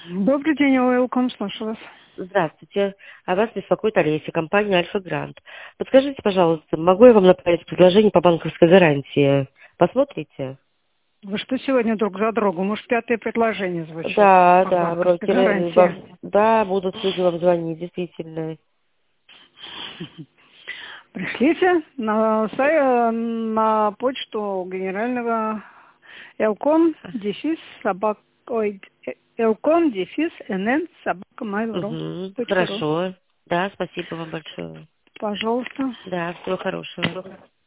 Добрый день, Welcome, слушаю вас. Здравствуйте. А вас беспокоит Олеся, компания Альфа Грант. Подскажите, пожалуйста, могу я вам направить предложение по банковской гарантии? Посмотрите? Вы что сегодня друг за другом? Может, пятое предложение звучит Да, по да, банковской брокеры, гарантии? да, будут люди вам звонить, действительно. Пришлите на почту генерального elcom-nn собака Угу, mail.ru. хорошо. Да, спасибо вам большое. Пожалуйста. Да, всего хорошего.